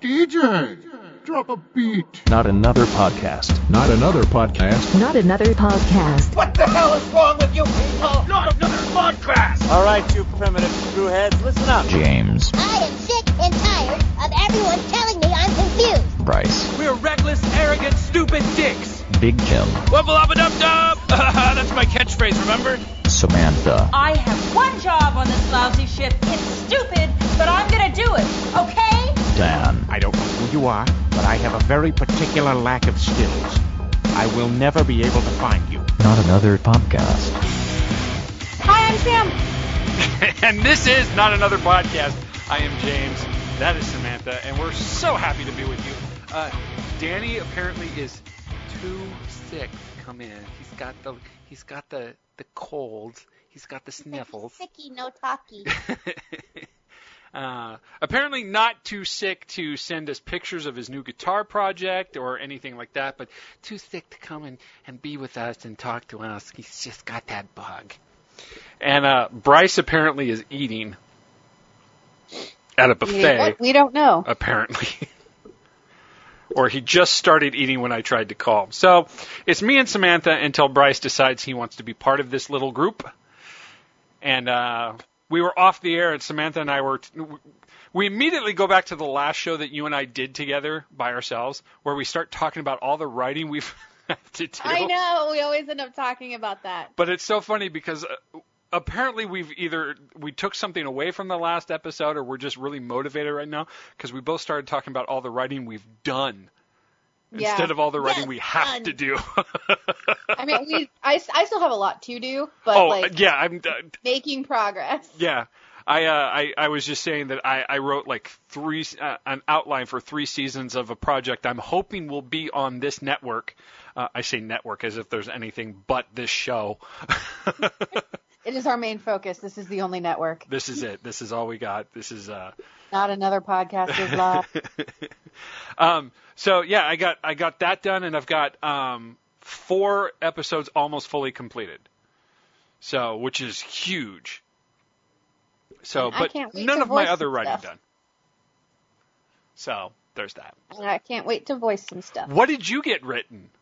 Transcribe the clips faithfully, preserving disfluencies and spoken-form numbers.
D J, drop a beat. Not another podcast. Not another podcast. Not another podcast. What the hell is wrong with you people? Not another podcast. All right, you primitive screwheads, listen up. James. I am sick and tired of everyone telling me I'm confused. Bryce. We're reckless, arrogant, stupid dicks. Big Jim. Wubble up dub dub. That's my catchphrase, remember? Samantha. I have one job on this lousy ship. It's stupid, but I'm gonna do it, okay? Dan. I don't know who you are, but I have a very particular lack of skills. I will never be able to find you. Not another podcast. Hi, I'm Sam. And this is Not Another Podcast. I am James. That is Samantha, and we're so happy to be with you. Uh, Danny apparently is too sick to come in. He's got the he's got the the cold. He's got the sniffles. Sicky, no talkie. Uh, apparently not too sick to send us pictures of his new guitar project or anything like that, but too sick to come and, and be with us and talk to us. He's just got that bug. And uh, Bryce apparently is eating at a buffet. What? We don't know. Apparently. Or he just started eating when I tried to call him. So it's me and Samantha until Bryce decides he wants to be part of this little group. And uh, we were off the air, and Samantha and I were... T- we immediately go back to the last show that you and I did together by ourselves, where we start talking about all the writing we've had to do. I know. We always end up talking about that. But it's so funny because... Uh, Apparently, we've either we took something away from the last episode, or we're just really motivated right now because we both started talking about all the writing we've done yeah. instead of all the writing Yes, we have done. to do. I mean, we I, I still have a lot to do, but oh like yeah, I'm uh, making progress. yeah. I, uh, I I was just saying that I, I wrote like three uh, an outline for three seasons of a project I'm hoping will be on this network. Uh, I say network as if there's anything but this show. It is our main focus. This is the only network. This is it. This is all we got. This is uh Not another podcast is live. um so yeah, I got I got that done, and I've got um four episodes almost fully completed. So, which is huge. So, And I but can't wait none to of my voice other some writing stuff. done. So, there's that. And I can't wait to voice some stuff. What did you get written?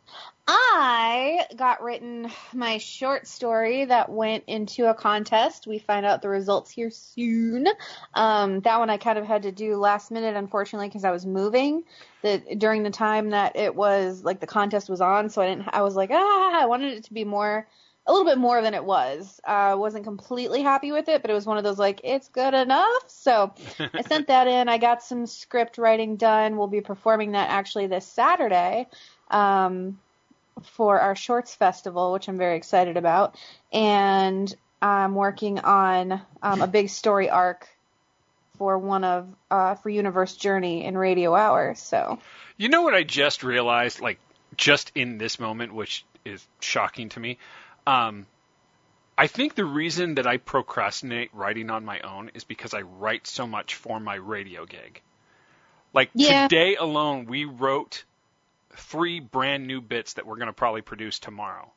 I got written my short story that went into a contest. We find out the results here soon. Um, that one I kind of had to do last minute, unfortunately, because I was moving the, during the time that it was like the contest was on. So I didn't. I was like, ah, I wanted it to be more, a little bit more than it was. I uh, wasn't completely happy with it, but it was one of those like, it's good enough. So I sent that in. I got some script writing done. We'll be performing that actually this Saturday. Um, for our Shorts Festival, which I'm very excited about. And I'm working on um, a big story arc for one of, uh, for Universe Journey in Radio Hour, so. You know what I just realized, like, just in this moment, which is shocking to me? Um, I think the reason that I procrastinate writing on my own is because I write so much for my radio gig. Like, Yeah. today alone, we wrote three brand new bits that we're going to probably produce tomorrow.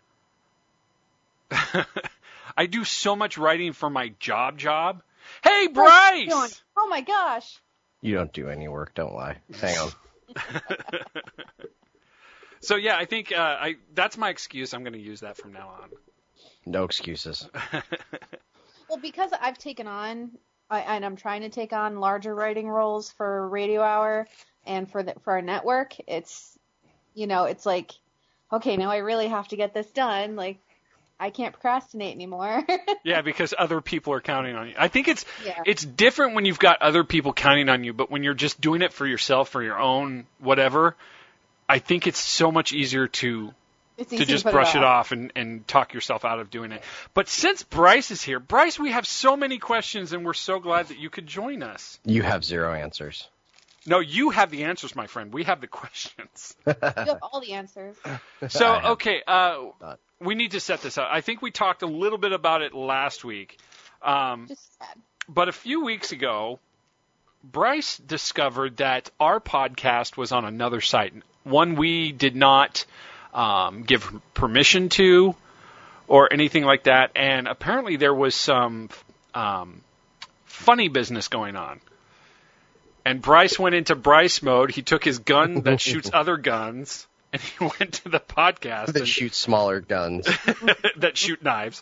I do so much writing for my job job. Hey, Bryce! Oh my gosh. You don't do any work, don't lie. Hang on. So yeah, I think uh, I that's my excuse. I'm going to use that from now on. No excuses. Well, because I've taken on, I, and I'm trying to take on larger writing roles for Radio Hour and for the, for our network, it's, you know, it's like, okay, now I really have to get this done. Like, I can't procrastinate anymore. Yeah, because other people are counting on you. I think it's Yeah. it's different when you've got other people counting on you, but when you're just doing it for yourself, for your own whatever, I think it's so much easier to It's to easy just put brush it off. off and, and talk yourself out of doing it. But since Bryce is here, Bryce, we have so many questions, and we're so glad that you could join us. You have zero answers. No, you have the answers, my friend. We have the questions. You have all the answers. So, I have okay, uh, not. we need to set this up. I think we talked a little bit about it last week. Um, Just sad. but a few weeks ago, Bryce discovered that our podcast was on another site, one we did not um, give permission to or anything like that. And apparently there was some um, funny business going on. And Bryce went into Bryce mode. He took his gun that shoots other guns, and he went to the podcast. That and, shoots smaller guns. that shoot knives.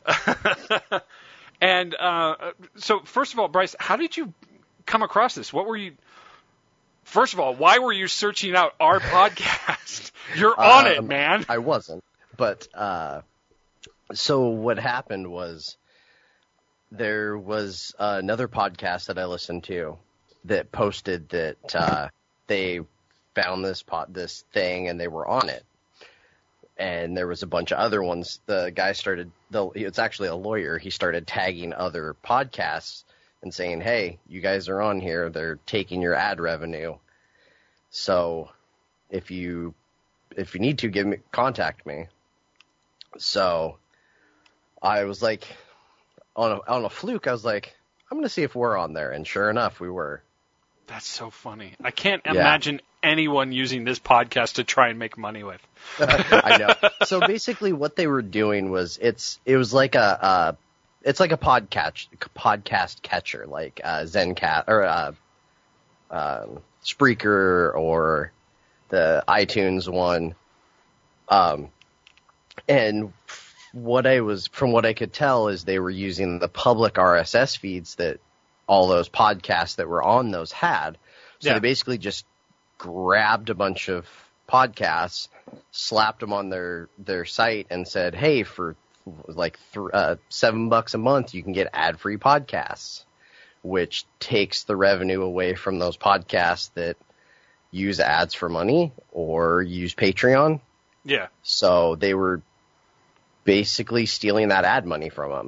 and uh, so, first of all, Bryce, how did you come across this? What were you... First of all, why were you searching out our podcast? You're on um, it, man. I wasn't. But, uh, so what happened was there was uh, another podcast that I listened to that posted that uh, they found this pot, this thing, and they were on it. And there was a bunch of other ones. The guy started, the, it's actually a lawyer. He started tagging other podcasts and saying, hey, you guys are on here. They're taking your ad revenue. So if you, if you need to, give me, contact me. So I was like, on a, on a fluke, I was like, I'm going to see if we're on there. And sure enough, we were. That's so funny. I can't Yeah. imagine anyone using this podcast to try and make money with. I know. So basically what they were doing was it's, it was like a, uh, it's like a podcast, podcast catcher, like uh, Zencat or uh, um, Spreaker or the iTunes one. Um, and what I was, from what I could tell, is they were using the public R S S feeds that all those podcasts that were on those had. So Yeah. they basically just grabbed a bunch of podcasts, slapped them on their, their site, and said, hey, for like th- uh, seven bucks a month, you can get ad-free podcasts, which takes the revenue away from those podcasts that use ads for money or use Patreon. Yeah. So they were basically stealing that ad money from them.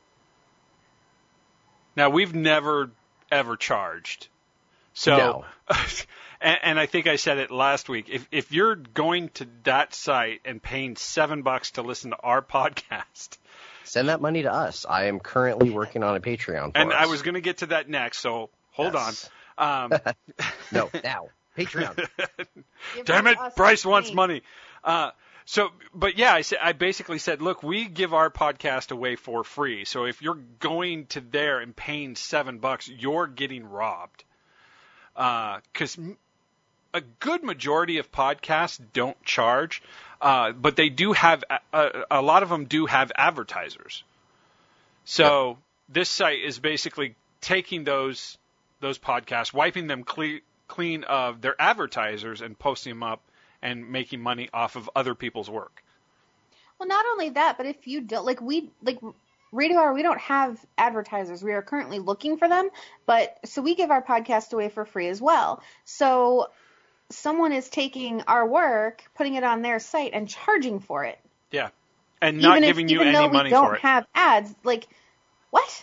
Now, we've never, ever charged. So, No. and, and I think I said it last week. If if you're going to that site and paying seven bucks to listen to our podcast, Send that money to us. I am currently working on a Patreon for and us. I was going to get to that next, so hold Yes. on. Um, No, now. Patreon. Give Damn it, us Bryce money. wants money. Uh, so, but yeah, I said I basically said, look, we give our podcast away for free. So if you're going to there and paying seven bucks, you're getting robbed. Because uh, a good majority of podcasts don't charge, uh, but they do have a, a lot of them do have advertisers. So Yep. this site is basically taking those those podcasts, wiping them clean clean of their advertisers, and posting them up and making money off of other people's work. Well, not only that, but if you don't, like we, like Radio Hour, we don't have advertisers. We are currently looking for them, but so we give our podcast away for free as well. So someone is taking our work, putting it on their site, and charging for it. Yeah, and not even giving if, you even any though money we don't for it. have ads, like what?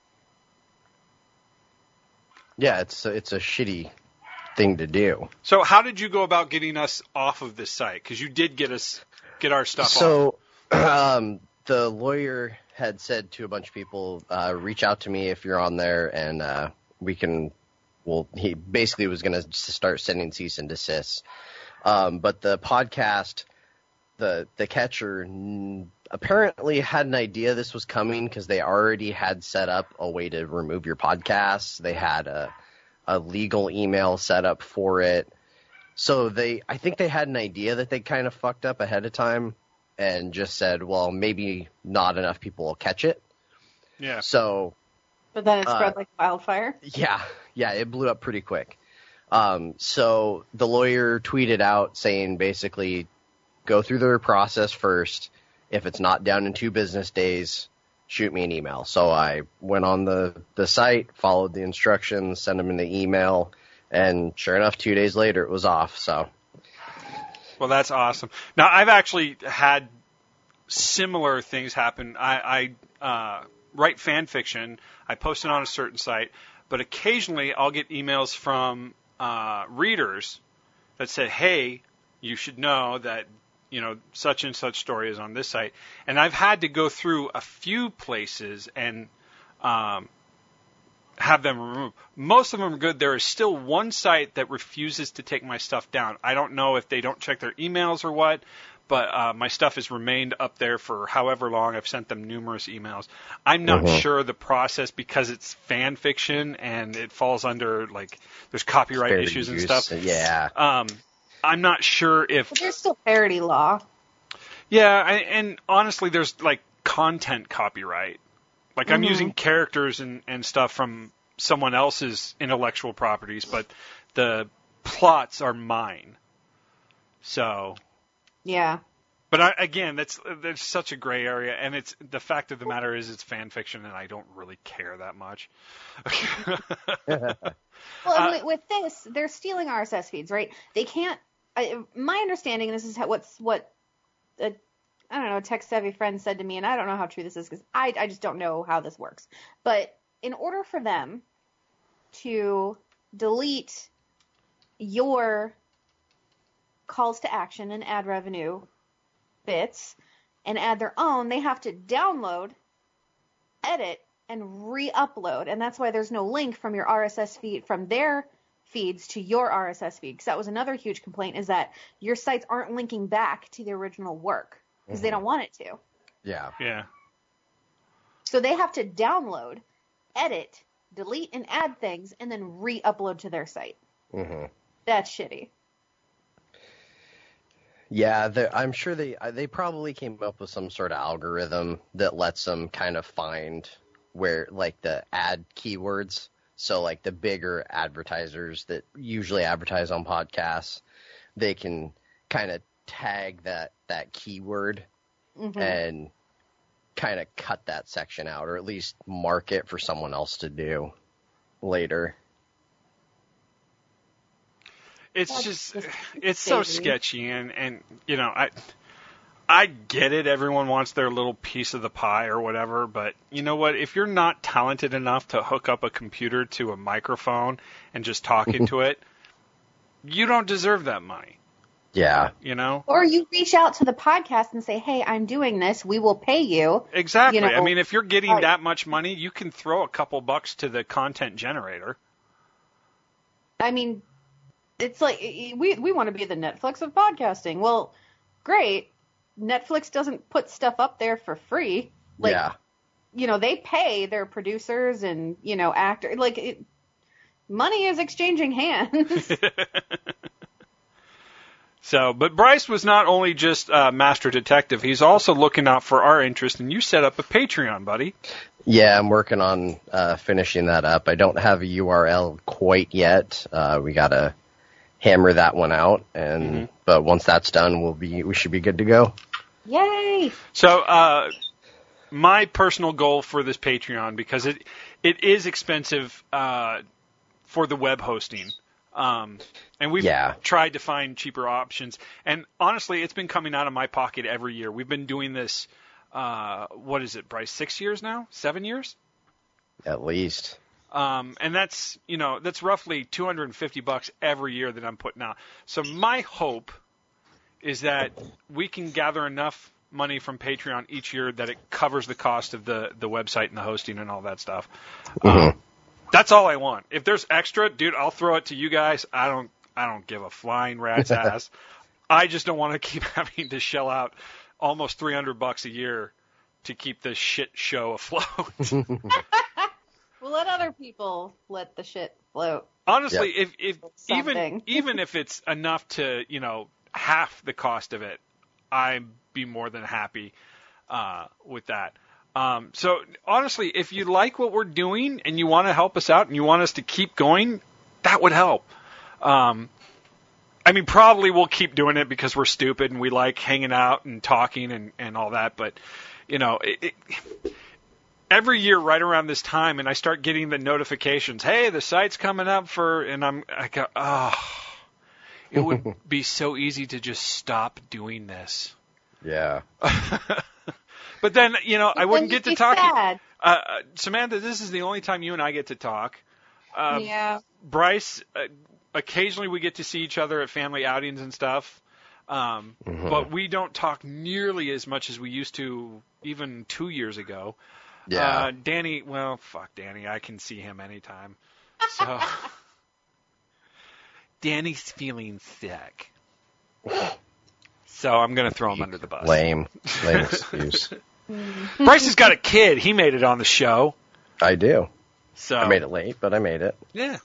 Yeah, it's a, it's a shitty thing to do. So how did you go about getting us off of this site? Because you did get us get our stuff off. So um, the lawyer had said to a bunch of people, uh, reach out to me if you're on there, and uh, we can. Well, he basically was going to start sending cease and desist. Um, but the podcast, the the catcher, n- apparently had an idea this was coming because they already had set up a way to remove your podcasts. They had a a legal email set up for it. So they, I think they had an idea that they kind of fucked up ahead of time and just said, well, maybe not enough people will catch it. Yeah. So, But then it Uh, spread like wildfire. yeah, yeah, it blew up pretty quick. Um, so the lawyer tweeted out saying basically go through their process first. If it's not down in two business days, shoot me an email. So I went on the, the site, followed the instructions, sent them in the email, and sure enough, two days later it was off. So, Well, that's awesome. Now, I've actually had similar things happen. I, I uh, write fan fiction. I post it on a certain site, but occasionally I'll get emails from uh, readers that say, hey, you should know that, you know, such and such story is on this site. And I've had to go through a few places and um, have them removed. Most of them are good. There is still one site that refuses to take my stuff down. I don't know if they don't check their emails or what, but uh, my stuff has remained up there for however long. I've sent them numerous emails. I'm not Mhm. sure the process because it's fan fiction and it falls under like there's copyright Fair issues and use, stuff. Yeah. Um, I'm not sure if But there's still parody law. yeah, I, and honestly, there's like content copyright. Like I'm Mhm. using characters and, and stuff from someone else's intellectual properties, but the plots are mine. So, Yeah. but I, again, that's there's such a gray area, and it's the fact of the matter is it's fan fiction, and I don't really care that much. Well, Uh, and with, with this, they're stealing R S S feeds, right? They can't. I, my understanding, and this is how, what's what a I don't know, a tech savvy friend said to me, and I don't know how true this is because I I just don't know how this works. But in order for them to delete your calls to action and ad revenue bits and add their own, they have to download, edit, and re-upload. And that's why there's no link from your R S S feed, from their feeds to your R S S feed. Because that was another huge complaint, is that your sites aren't linking back to the original work because they don't want it to. Yeah. yeah. So they have to download, edit, delete, and add things, and then re-upload to their site. hmm That's shitty. Yeah, they- I'm sure they uh, they probably came up with some sort of algorithm that lets them kind of find where, like, the ad keywords. So, like, the bigger advertisers that usually advertise on podcasts, they can kind of tag that, that keyword Mhm. and kind of cut that section out, or at least mark it for someone else to do later. It's That's just, just it's so crazy. sketchy, and, and you know, I I get it. Everyone wants their little piece of the pie or whatever, but you know what? If you're not talented enough to hook up a computer to a microphone and just talk into it, you don't deserve that money. Yeah. You know? Or you reach out to the podcast and say, hey, I'm doing this. We will pay you. Exactly. You know, I mean, if you're getting like- that much money, you can throw a couple bucks to the content generator. I mean, it's like we we want to be the Netflix of podcasting. Well, great. Netflix doesn't put stuff up there for free. Like, yeah. you know, they pay their producers and, you know, actors. Like, it, money is exchanging hands. So, but Bryce was not only just uh, Master Detective, he's also looking out for our interest, and you set up a Patreon, buddy. Yeah, I'm working on uh, finishing that up. I don't have a U R L quite yet. Uh, we gotta hammer that one out, and Mm-hmm. but once that's done, we'll be we should be good to go. Yay! So, uh, my personal goal for this Patreon, because it it is expensive uh, for the web hosting, um, and we've Yeah. tried to find cheaper options. And honestly, it's been coming out of my pocket every year. We've been doing this. Uh, what is it, Bryce? Six years now? Seven years? At least. Um, and that's, you know, that's roughly two hundred fifty bucks every year that I'm putting out. So my hope is that we can gather enough money from Patreon each year that it covers the cost of the, the website and the hosting and all that stuff. Um, that's all I want. If there's extra, dude, I'll throw it to you guys. I don't, I don't give a flying rat's ass. I just don't want to keep having to shell out almost three hundred bucks a year to keep this shit show afloat. We'll let other people let the shit float. Honestly, if if even Something. even if it's enough to, you know, half the cost of it, I'd be more than happy uh, with that. Um, so honestly, if you like what we're doing and you want to help us out and you want us to keep going, that would help. Um, I mean, probably we'll keep doing it because we're stupid and we like hanging out and talking and, and all that. But, you know, it, it, every year right around this time, and I start getting the notifications, hey, the site's coming up for, and I'm, I go, oh, it would be so easy to just stop doing this. Yeah. But then, you know, I Then wouldn't you'd get to be talk. sad. Uh, uh, Samantha, this is the only time you and I get to talk. Uh, Yeah. Bryce, uh, occasionally we get to see each other at family outings and stuff. Um, Mhm. But we don't talk nearly as much as we used to even two years ago. Yeah. Uh, Danny, well, fuck Danny. I can see him anytime. So, Danny's feeling sick. So I'm going to throw him under the bus. Lame. Lame excuse. Bryce has got a kid. He made it on the show. I do. So I made it late, but I made it. Yeah.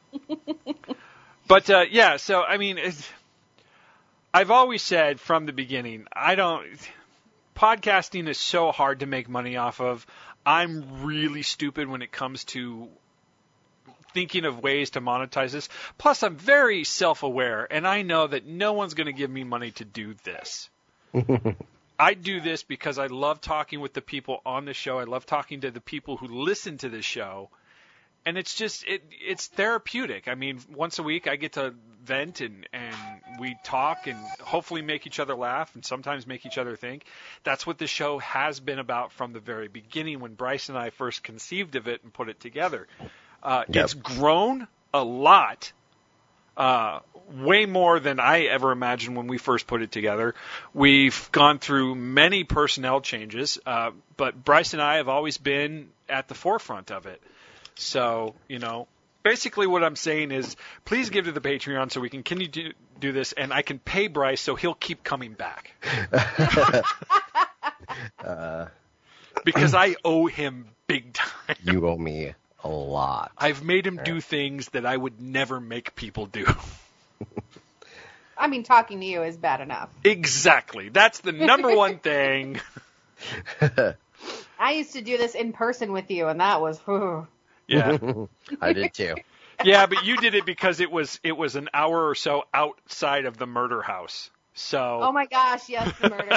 But, uh, yeah, so, I mean, it's, I've always said from the beginning, I don't, podcasting is so hard to make money off of. I'm really stupid when it comes to thinking of ways to monetize this. Plus, I'm very self-aware, and I know that no one's going to give me money to do this. I do this because I love talking with the people on the show. I love talking to the people who listen to the show. And it's just, it it's therapeutic. I mean, once a week I get to vent and, and we talk and hopefully make each other laugh and sometimes make each other think. That's what the show has been about from the very beginning when Bryce and I first conceived of it and put it together. Uh, Yep. It's grown a lot, uh, way more than I ever imagined when we first put it together. We've gone through many personnel changes, uh, but Bryce and I have always been at the forefront of it. So, you know, basically what I'm saying is please give to the Patreon so we can continue to do this, and I can pay Bryce so he'll keep coming back. uh, because I owe him big time. You owe me a lot. I've made him do things that I would never make people do. I mean, talking to you is bad enough. Exactly. That's the number one thing. I used to do this in person with you, and that was... Whew. Yeah. I did too. Yeah, but you did it because it was it was an hour or so outside of the murder house. So. Oh my gosh, yes, the murder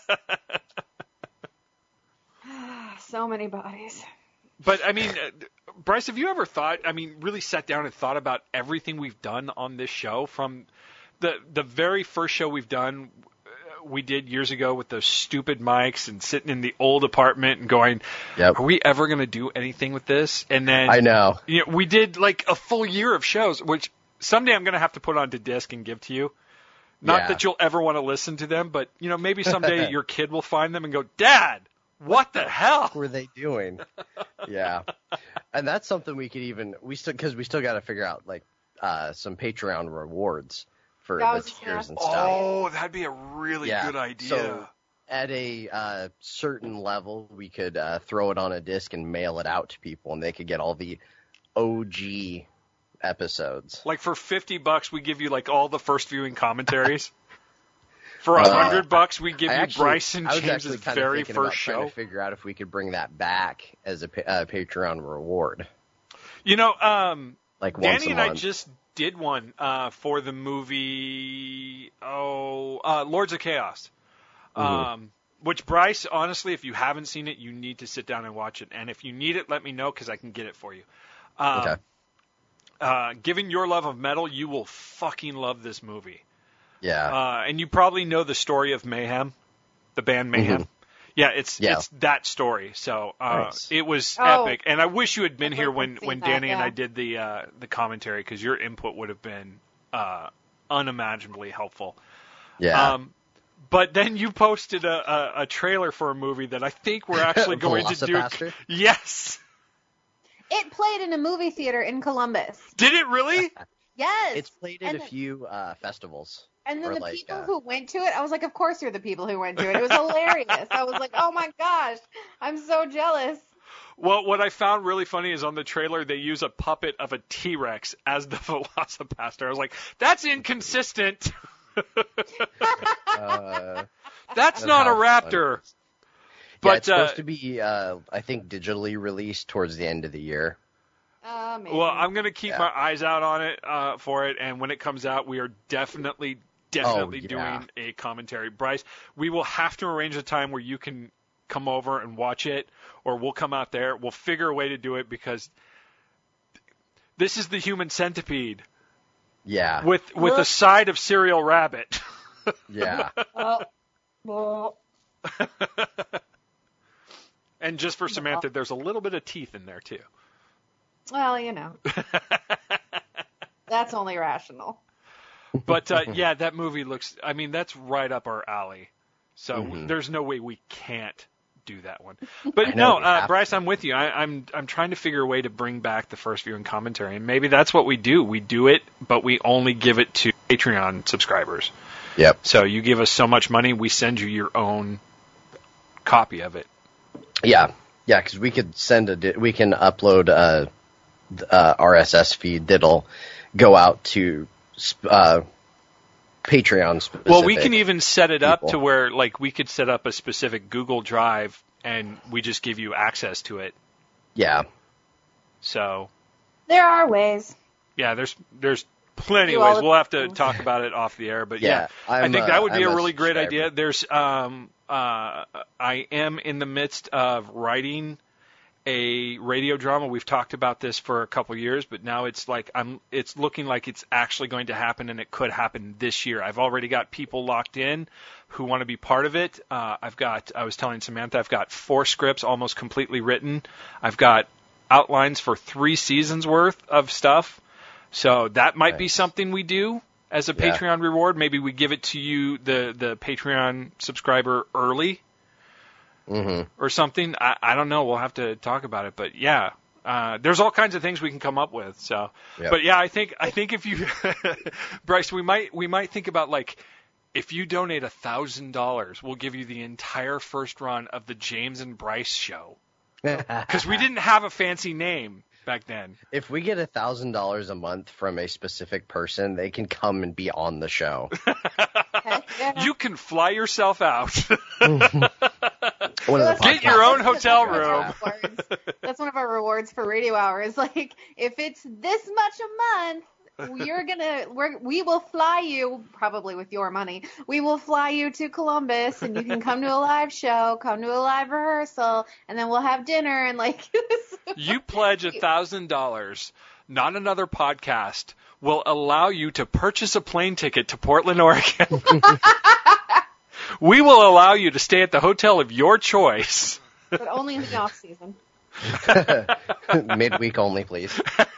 house. So many bodies. But I mean, uh, Bryce, have you ever thought? I mean, really sat down and thought about everything we've done on this show from the the very first show we've done. We did years ago with those stupid mics and sitting in the old apartment and going, yep. Are we ever going to do anything with this? And then I know. You know, we did like a full year of shows, which someday I'm going to have to put onto disc and give to you. Not Yeah. that you'll ever want to listen to them, but you know, maybe someday your kid will find them and go, Dad, what the hell were they doing? Yeah. And that's something we could even, we still, cause we still got to figure out like, uh, some Patreon rewards for That the was just tiers and gonna- stuff. Oh, that'd be a really Yeah. good idea. So at a uh, certain level, we could uh, throw it on a disc and mail it out to people, and they could get all the O G episodes. Like for fifty bucks, we give you like all the first viewing commentaries. For a Uh, hundred bucks, we give I you actually- Bryce and I was James's actually kind of very thinking first about trying show. to figure out if we could bring that back as a pa- uh, Patreon reward, You know, um, like once Danny a and I month. just did one uh, for the movie, oh, uh, Lords of Chaos. Mm-hmm. Um, which, Bryce, honestly, if you haven't seen it, you need to sit down and watch it. And if you need it, let me know because I can get it for you. Um, Okay. Uh, given your love of metal, you will fucking love this movie. Yeah. Uh, and you probably know the story of Mayhem, the band Mayhem. Mhm. Yeah, it's Yeah. it's that story. So uh, Nice. it was Oh. epic, and I wish you had been I'd here like to when, see when that, Danny and yeah. I did the uh, the commentary because your input would have been uh, unimaginably helpful. yeah. Um, but then you posted a, a, a trailer for a movie that I think we're actually going to do. Velocipaster? Yes. It played in a movie theater in Columbus. Did it really? Yes. It's played at and a then, few uh, festivals. And then or the like, people uh, who went to it, I was like, of course you're the people who went to it. It was hilarious. I was like, oh my gosh, I'm so jealous. Well, what I found really funny is on the trailer they use a puppet of a T-Rex as the Velocipaster. I was like, that's inconsistent. Uh, That's That's not a how raptor. yeah, But it's supposed uh, to be, uh, I think, digitally released towards the end of the year. Uh, maybe. well, I'm gonna keep Yeah. my eyes out on it uh, for it, and when it comes out, we are definitely, definitely yeah. doing a commentary. Bryce, we will have to arrange a time where you can come over and watch it, or we'll come out there. We'll figure a way to do it because this is the Human Centipede Yeah. with with a side of Serial Rabbit. yeah. Oh, well, And just for Samantha, there's a little bit of teeth in there too. well, you know, that's only rational. But uh, yeah, that movie looks. I mean, that's right up our alley. So Mhm. there's no way we can't do that one. But I know, no, we uh, have Bryce, I'm with you. I, I'm I'm trying to figure a way to bring back the first viewing commentary, and maybe that's what we do. We do it, but we only give it to Patreon subscribers. Yep. So you give us so much money, we send you your own copy of it. Yeah, yeah, because we could send a, di- we can upload a, a R S S feed that'll go out to uh, Patreon specific. Well, we can even set it up people. to where, like, we could set up a specific Google Drive, and we just give you access to it. Yeah. So, There are ways. yeah, there's there's plenty Do of all ways. the We'll have to things. talk about it off the air, but Yeah, yeah, I I'm, think uh, that would be I'm a a really great subscriber. idea. There's um uh I am in the midst of writing a radio drama. We've talked about this for a couple years, but now it's like I'm it's looking like it's actually going to happen, and it could happen this year. I've already got people locked in who want to be part of it. Uh, I've got I was telling Samantha I've got four scripts almost completely written. I've got outlines for three seasons worth of stuff. So that might be Nice. something we do as a Yeah. Patreon reward. Maybe we give it to you, the the Patreon subscriber, early. Mm-hmm. Or something. I, I don't know. We'll have to talk about it. But yeah, uh, there's all kinds of things we can come up with. So, Yep. but yeah, I think I think if you, Bryce, we might we might think about, like, if you donate a thousand dollars, we'll give you the entire first run of the James and Bryce show, because we didn't have a fancy name back then. If we get a thousand dollars a month from a specific person, they can come and be on the show. Heck yeah. You can fly yourself out. One of the Get podcasts. your own That's- hotel that's one of our room. rewards. That's one of our rewards for radio hours. Like, if it's this much a month, you're gonna we're, we will fly you, probably with your money. We will fly you to Columbus, and you can come to a live show, come to a live rehearsal, and then we'll have dinner and like. You pledge a thousand dollars, not another podcast will allow you to purchase a plane ticket to Portland, Oregon. We will allow you to stay at the hotel of your choice. But only in the off season. Midweek only, please.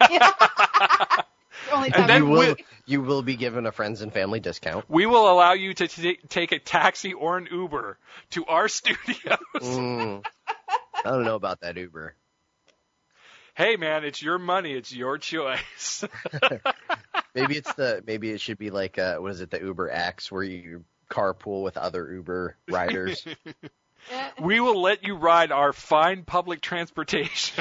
Only And time then You we- will, we- you will be given a friends and family discount. We will allow you to t- take a taxi or an Uber to our studios. Mm. I don't know about that Uber. Hey, man, it's your money. It's your choice. Maybe it's the maybe it should be like uh, what is it, the Uber X, where you carpool with other Uber riders. We will let you ride our fine public transportation.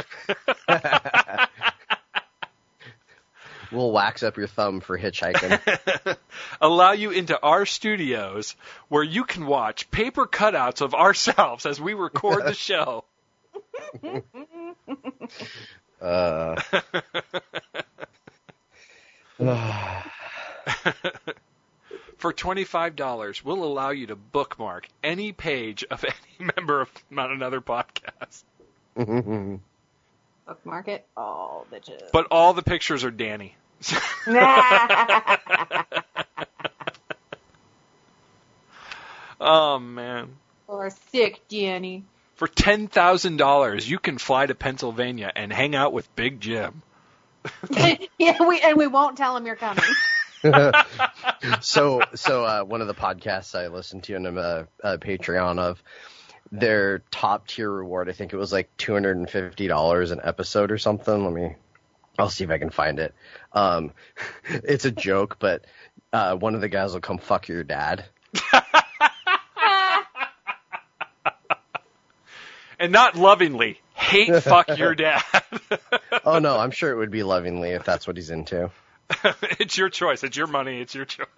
We'll wax up your thumb for hitchhiking. Allow you into our studios where you can watch paper cutouts of ourselves as we record the show. Uh, For twenty-five dollars, we'll allow you to bookmark any page of any member of Not Another Podcast. Bookmark it. Oh, bitches. But all the pictures are Danny. Oh, man. Or sick, Danny. For ten thousand dollars, you can fly to Pennsylvania and hang out with Big Jim. Yeah, we and we won't tell him you're coming. so so uh, one of the podcasts I listened to and I'm a, a Patreon of, their top tier reward, I think it was like two hundred fifty dollars an episode or something. Let me, I'll see if I can find it. Um, it's a joke, but uh, one of the guys will come fuck your dad. And not lovingly. Hate fuck your dad. Oh no, I'm sure it would be lovingly if that's what he's into. It's your choice. It's your money. It's your choice.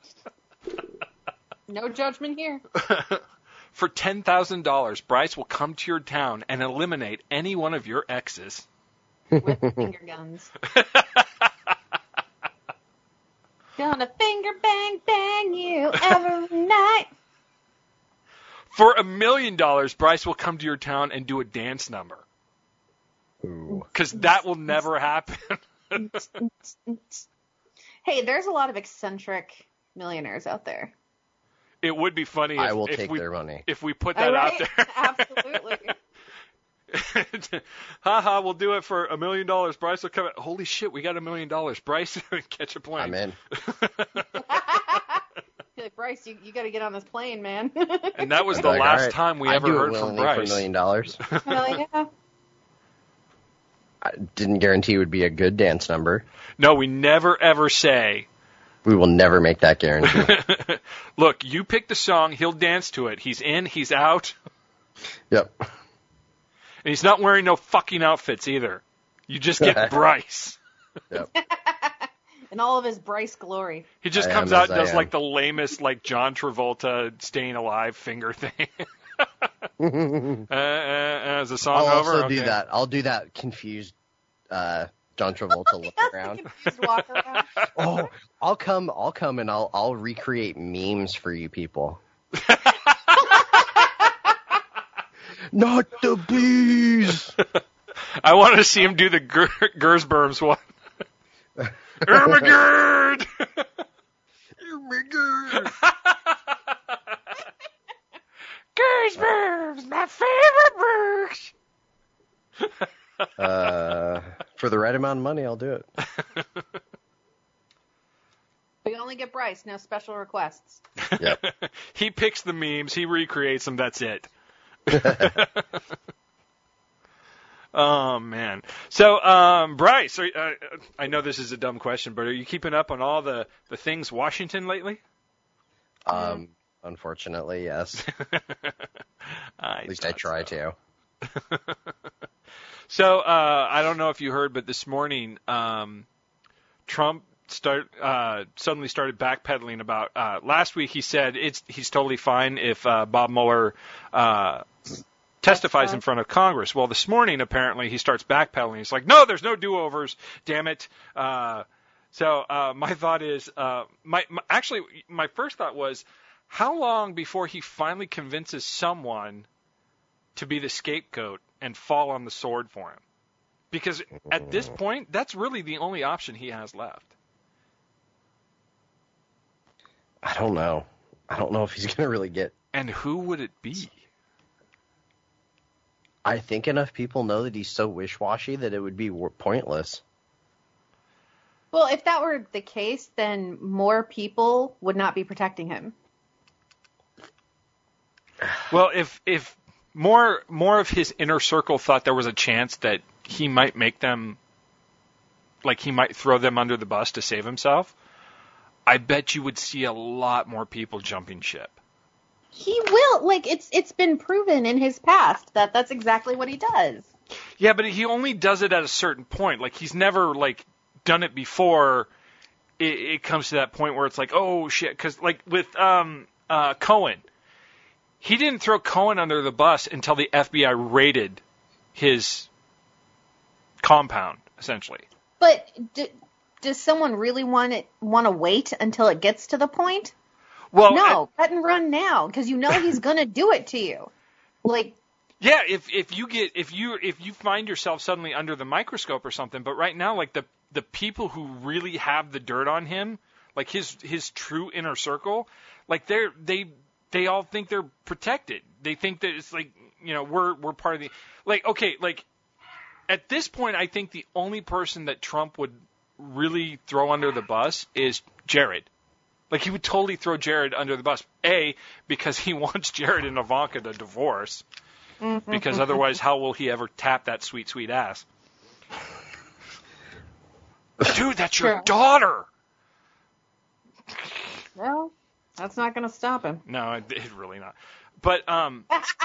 No judgment here. For ten thousand dollars, Bryce will come to your town and eliminate any one of your exes. With finger guns. Gonna finger bang bang you every night. For a million dollars, Bryce will come to your town and do a dance number. Ooh. Because that will never happen. Hey, there's a lot of eccentric millionaires out there. It would be funny if, I will if take we, their money. if we put that Right? out there. Absolutely. Haha, we'll do it for a million dollars. Bryce will come. Holy shit, we got a million dollars. Bryce, catch a plane. I'm in. Like, Bryce, you, you got to get on this plane, man. And that was the Like, last all right, time we I'd ever do it heard from willingly Bryce. for a million dollars. Hell yeah. I didn't guarantee it would be a good dance number. No, we never ever say, We will never make that guarantee. look, you pick the song, he'll dance to it. He's in, he's out. Yep. And he's not wearing no fucking outfits either. You just get Bryce. Yep. In all of his Bryce glory. He just I comes am out as and I does am. like the lamest, like John Travolta staying alive finger thing. uh, uh, uh, is the song I'll over? also Okay. do that. I'll do that confused uh, John Travolta look That's around. the confused walk around. Oh, I'll come. I'll come and I'll I'll recreate memes for you people. Not the bees. I want to see him do the Ger- Gersberms one. Ermagerd! Ermagerd. Gersberms, my favorite birds. Uh, for the right amount of money, I'll do it. We only get Bryce, no special requests. Yep. He picks the memes, he recreates them, that's it. Oh, man. So, um, Bryce, are, uh, I know this is a dumb question, but are you keeping up on all the, the things Washington lately? Um, unfortunately, yes. I At least I try so. to. So, uh, I don't know if you heard, but this morning, um, Trump start, uh, suddenly started backpedaling about, uh, last week he said it's, he's totally fine if, uh, Bob Mueller, uh, testifies in front of Congress. Well, this morning, apparently, he starts backpedaling. He's like, no, there's no do-overs, damn it. Uh, so, uh, my thought is, uh, my, my, actually, my first thought was, how long before he finally convinces someone to be the scapegoat and fall on the sword for him? Because at this point, that's really the only option he has left. I don't know. I don't know if he's going to really get... And who would it be? I think enough people know that he's so wish-washy that it would be w- pointless. Well, if that were the case, then more people would not be protecting him. Well, if if more more of his inner circle thought there was a chance that he might make them, like he might throw them under the bus to save himself, I bet you would see a lot more people jumping ship. He will. Like, it's it's been proven in his past that that's exactly what he does. Yeah, but he only does it at a certain point. Like, he's never, like, done it before it, it comes to that point where it's like, oh, shit. Because, like, with um, uh, Cohen, he didn't throw Cohen under the bus until the F B I raided his compound, essentially. But do, does someone really want it want to wait until it gets to the point? Well, no, cut and run now, because you know he's gonna do it to you. Like, yeah, if if you get if you if you find yourself suddenly under the microscope or something, but right now, like the the people who really have the dirt on him, like his his true inner circle, like they're they they all think they're protected. They think that it's like, you know, we're we're part of the, like, okay, like at this point, I think the only person that Trump would really throw under the bus is Jared. Like, he would totally throw Jared under the bus. A, because he wants Jared and Ivanka to divorce. Mm-hmm. Because otherwise, how will he ever tap that sweet, sweet ass? Dude, that's your Sure. daughter! well, that's not gonna stop him. No, it, it really not. But, um...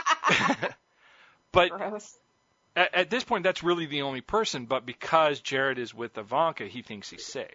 but Gross. at, at this point, that's really the only person. But because Jared is with Ivanka, he thinks he's safe.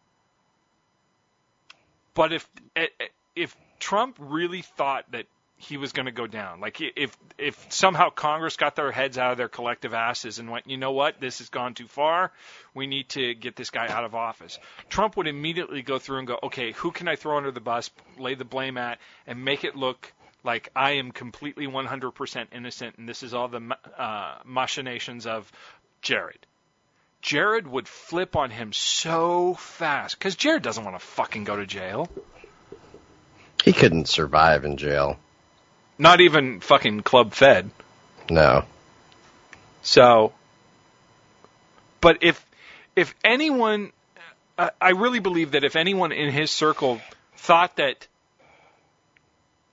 But if if Trump really thought that he was going to go down, like if if somehow Congress got their heads out of their collective asses and went, you know what, this has gone too far, we need to get this guy out of office, Trump would immediately go through and go, okay, who can I throw under the bus, lay the blame at, and make it look like I am completely one hundred percent innocent, and this is all the uh, machinations of Jared. Jared would flip on him so fast, because Jared doesn't want to fucking go to jail. He couldn't survive in jail. Not even fucking club fed. No. So, but if if anyone, I, I really believe that if anyone in his circle thought that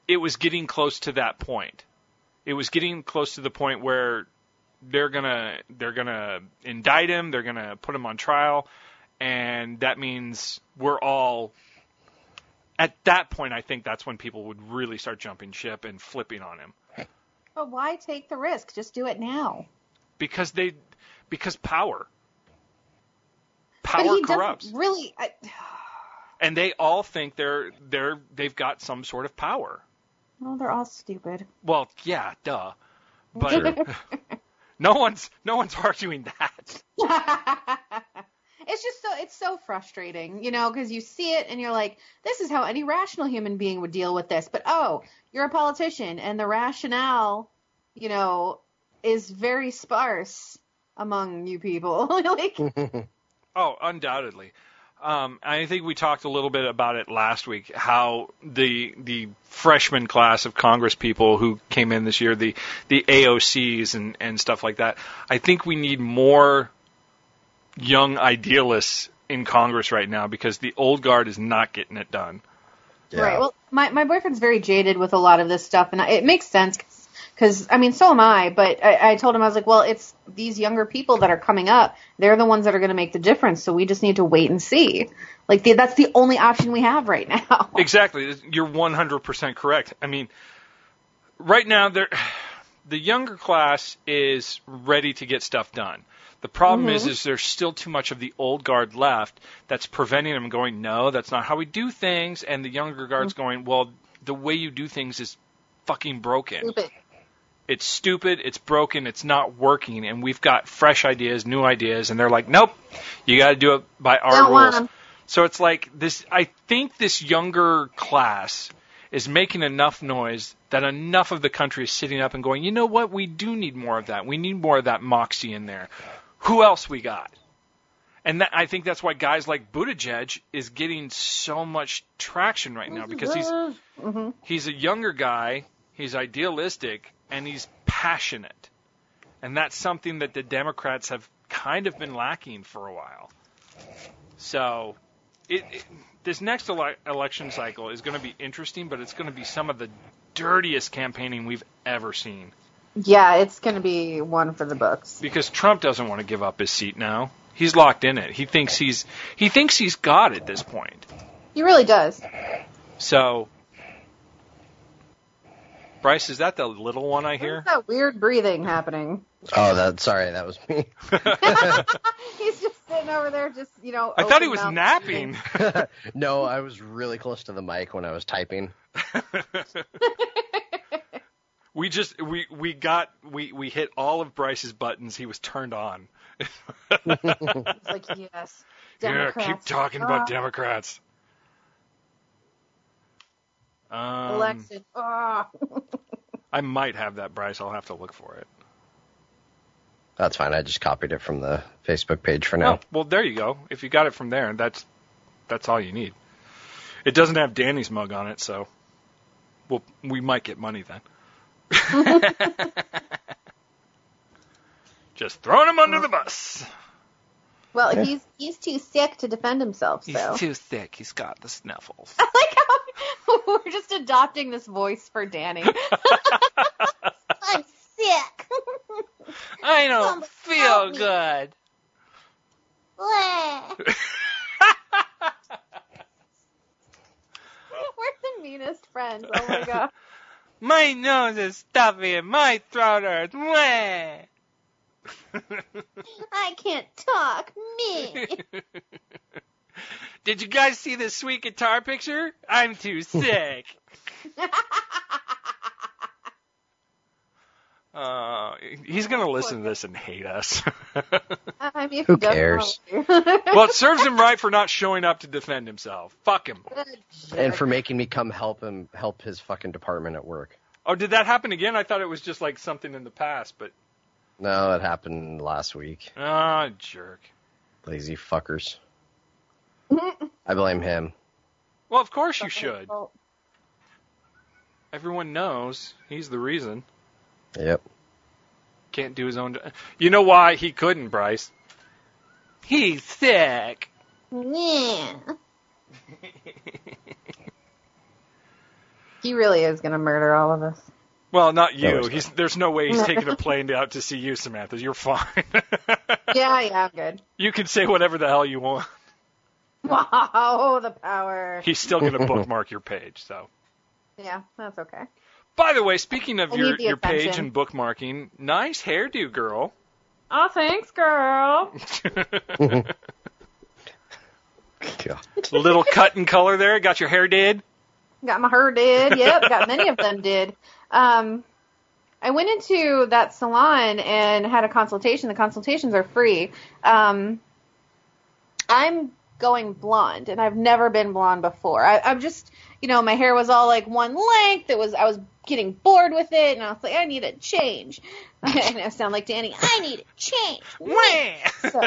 it was getting close to that point. It was getting close to the point where they're gonna they're gonna indict him, they're gonna put him on trial, and that means we're all. At that point, I think that's when people would really start jumping ship and flipping on him. But why take the risk? Just do it now. Because they, because power. But Power he corrupts. doesn't really. I, And they all think they're they're they've got some sort of power. well, they're all stupid. Well, yeah, duh. But no one's no one's arguing that. It's just so it's so frustrating, you know, because you see it and you're like, this is how any rational human being would deal with this. But oh, you're a politician, and the rationale, you know, is very sparse among you people. Like, Oh, undoubtedly. Um, I think we talked a little bit about it last week, how the the freshman class of Congress people who came in this year, the, the A O Cs and, and stuff like that, I think we need more young idealists in Congress right now because the old guard is not getting it done. Yeah. right. Well, my, my boyfriend's very jaded with a lot of this stuff, and it makes sense because, I mean, so am I, but I, I told him, I was like, well, it's these younger people that are coming up. They're the ones that are going to make the difference, so we just need to wait and see. Like, the, that's the only option we have right now. Exactly. You're one hundred percent correct. I mean, right now, they're, the younger class is ready to get stuff done. The problem Mm-hmm. is, is there's still too much of the old guard left that's preventing them going, no, that's not how we do things. And the younger guard's Mm-hmm. going, well, the way you do things is fucking broken. Stupid. It's stupid, it's broken, it's not working, and we've got fresh ideas, new ideas, and they're like, nope, you got to do it by our Don't want rules. 'em. So it's like this. I think this younger class is making enough noise that enough of the country is sitting up and going, you know what, we do need more of that. We need more of that moxie in there. Who else we got? And that, I think that's why guys like Buttigieg is getting so much traction right now, because he's Mm-hmm. he's a younger guy, he's idealistic, and he's passionate. And that's something that the Democrats have kind of been lacking for a while. So it, it, this next ele- election cycle is going to be interesting, but it's going to be some of the dirtiest campaigning we've ever seen. Yeah, it's going to be one for the books. Because Trump doesn't want to give up his seat now. He's locked in it. He thinks he's he thinks he's God at this point. He really does. So, Bryce, is that the little one I hear? What's that weird breathing happening? Oh, that sorry, that was me. He's just sitting over there, just, you know. I thought he open was mouth. napping. No, I was really close to the mic when I was typing. We just we we got we we hit all of Bryce's buttons. He was turned on. It's like, yes. Yeah, Democrats. keep talking Ah, about Democrats. Um, Election. Ah. I might have that, Bryce. I'll have to look for it. That's fine. I just copied it from the Facebook page for now. Oh, well, there you go. If you got it from there, that's that's all you need. It doesn't have Danny's mug on it, so well, we might get money then. Just throwing him under the bus. Well, he's he's too sick to defend himself, so. He's too thick. He's got the snuffles. I like how we're just adopting this voice for Danny. I'm sick. I don't Somebody feel help me. good. Bleh. We're the meanest friends. Oh my god. My nose is stuffy and my throat hurts. Mwah. I can't talk. Me. Did you guys see this sweet guitar picture? I'm too sick. Uh, he's going to listen to this and hate us. I mean, if Who he doesn't, cares? I'll- Well, it serves him right for not showing up to defend himself. Fuck him. And for making me come help him help his fucking department at work. Oh, did that happen again? I thought it was just like something in the past, but... No, it happened last week. Ah, jerk. Lazy fuckers. I blame him. Well, of course you should. Everyone knows he's the reason. Yep. Can't do his own... You know why he couldn't, Bryce? He's sick. Yeah. He really is going to murder all of us. Well, not you. He's, there's no way he's taking a plane out to see you, Samantha. You're fine. Yeah, yeah, I'm good. You can say whatever the hell you want. Wow, the power. He's still going to bookmark your page, so. Yeah, that's okay. By the way, speaking of I your, need the your page attention. and bookmarking, nice hairdo, girl. Oh, thanks, girl. Little cut and color there. Got your hair did. Got my hair did. Yep, got many of them did. Um, I went into that salon and had a consultation. The consultations are free. Um, I'm going blonde, and I've never been blonde before. I, I'm just, you know, my hair was all like one length. It was, I was getting bored with it, and I was like, I need a change. And I sound like Danny. I need a change. So,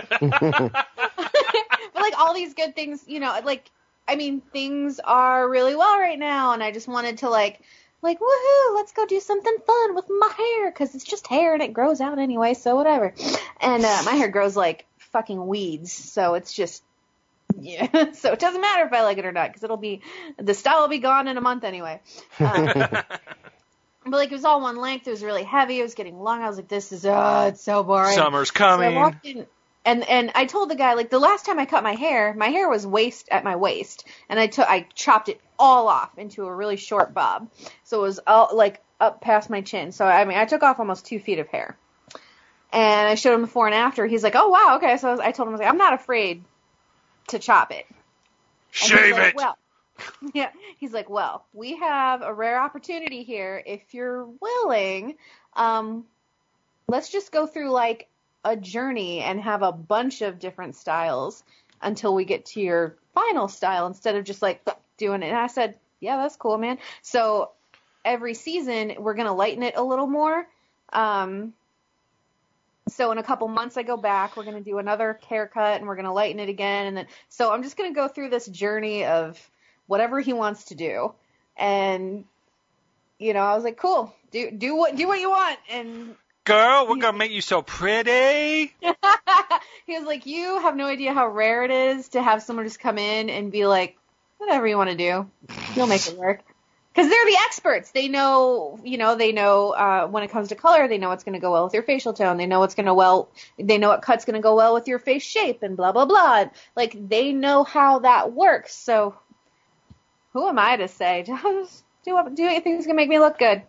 but like all these good things, you know, like, I mean, things are really well right now, and I just wanted to like, like, woohoo, let's go do something fun with my hair, because it's just hair and it grows out anyway, so whatever. And uh, my hair grows like fucking weeds, so it's just, yeah. So it doesn't matter if I like it or not, because it'll be, the style will be gone in a month anyway. Um, but like it was all one length, it was really heavy, it was getting long, I was like, this is, oh, it's so boring. Summer's coming. So I walked in, and, and I told the guy, like, the last time I cut my hair, my hair was waist at my waist, and I took, I chopped it all off into a really short bob. So it was all, like, up past my chin. So, I mean, I took off almost two feet of hair. And I showed him before and after. He's like, oh, wow, okay. So I, was, I told him, I was like, I'm not afraid to chop it. Shave like, it! Well, yeah. He's like, well, we have a rare opportunity here. If you're willing, um, let's just go through, like, a journey and have a bunch of different styles until we get to your final style instead of just, like, doing it. And I said, yeah, that's cool, man. So every season we're going to lighten it a little more. Um, so in a couple months I go back, we're going to do another haircut and we're going to lighten it again. And then, so I'm just going to go through this journey of whatever he wants to do. And, you know, I was like, cool, do, do what, do what you want. And girl, we're going to make you so pretty. He was like, you have no idea how rare it is to have someone just come in and be like, whatever you want to do, you'll make it work. Because they're the experts. They know, you know, they know uh, when it comes to color, they know what's going to go well with your facial tone. They know what's going to well, they know what cut's going to go well with your face shape and blah, blah, blah. Like, they know how that works. So who am I to say? Just do what, do what you think is going to make me look good.